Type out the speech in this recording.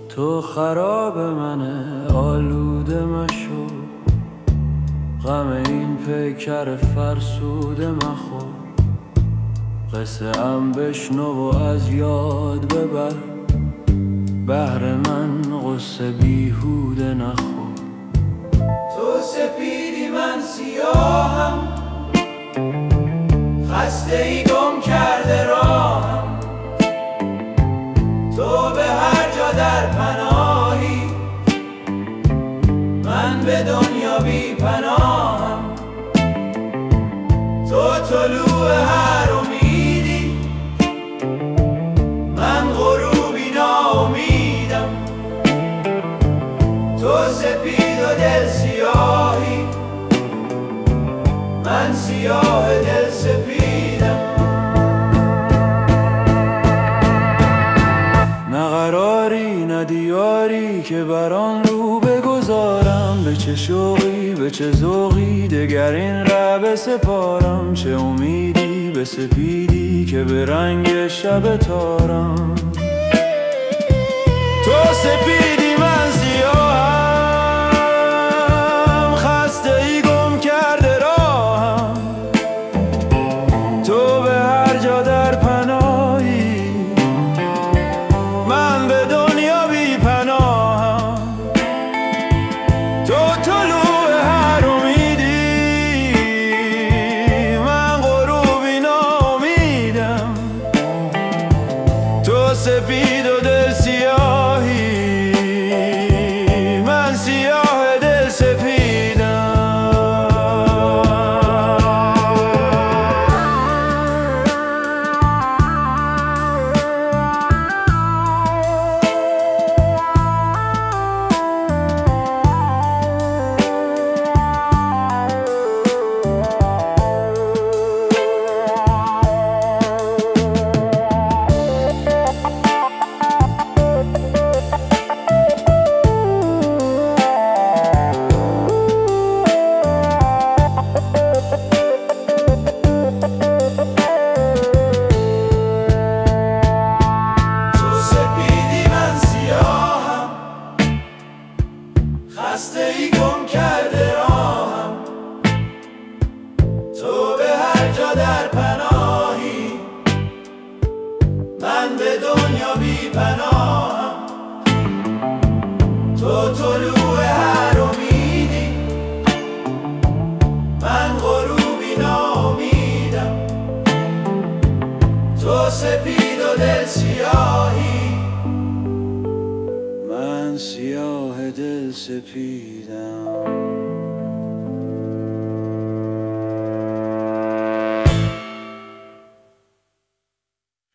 تو خراب منه آلوده مشو، غم این پیکر فرسوده مخور. قصه ام بشنو و از یاد ببر، بهر من قصه بیهوده نخور. تو سپیدی من سیاهم، خسته ای گم کرده راهم. تو به هر جا در پناهی، من به دنیا بی پناهم. تو طلوع هر امیدی، من غروبی ناامیدم. تو سپید و دل سیاهی، من سیاه دل سپیدم. نه قراری نه دیاری که بران رو بگذارم، به چه شوقی به چه ذوقی دگر این ره بسپارم. چه امیدی به سپیدی که به رنگ شب تارم. تو سپیدی من سیاهم، خسته ای گم کرده راهم. تو به هر جا در پناهی، من به دنیا بی پناهم. تو طلوع هر امیدی، من غروبی ناامیدم. تو سپید و دل سیاهی، من سیاه دل سپیدم. خسته ای گم کرده راهم. تو به هر جا در پناهی، من به دنیا بی پناهم. تو طلوع هر امیدی، من غروبی ناامیدم. تو سپید و دل سیاهی، من سیاه دل سپیدم.